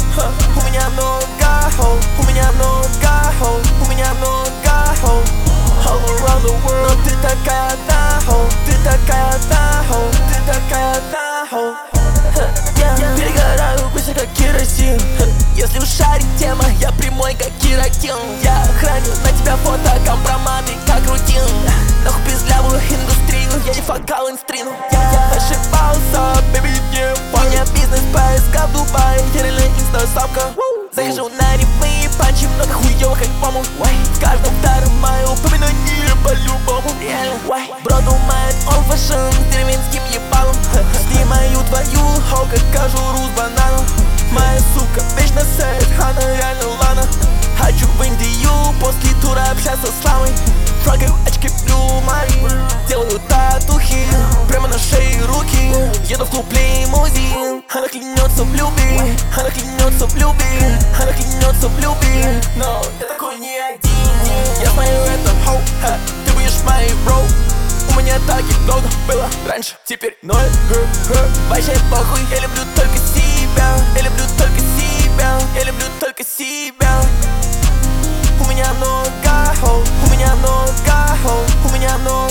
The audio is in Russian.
У меня много хоу, у меня много хоу, у меня много хоу. All around the world. Но ты такая да хоу, ты такая да хоу, ты такая да хоу. Перегораю быстро как керосин. Если уж шарить тема, я прямой как кератин. Я храню на тебя фото, компроматы как рутин. Нахуй пиздлявую индустрию, я не факал инстрину. Я ошибался, бэби, не у меня бизнес, поиска в Дубае. Я реально инста-самка. Захожу на ремы, панчи, много хуёвых альбомов. В каждом втором мое упоминание по-любому. Бро думает, он фэшн с деревенским ебалом. Снимаю твою хоу, как кожуру с бананом. Моя сука вечно сэт, она реально лана. Хочу в Индию после тура общаться с славой. Трогаю очки Blue Marine, делаю татухи прямо на шее руки. Еду в клуб лимузин, она клянется в любви, она клянется в любви, она клянется в любви. Но я такой не один. Я смотрю это хоу, ты будешь моей бро. У меня так и долго было раньше, теперь ноль. Вообще похуй, я люблю только себя, я люблю только себя, я люблю только себя. У меня много хоу, у меня много хоу, у меня много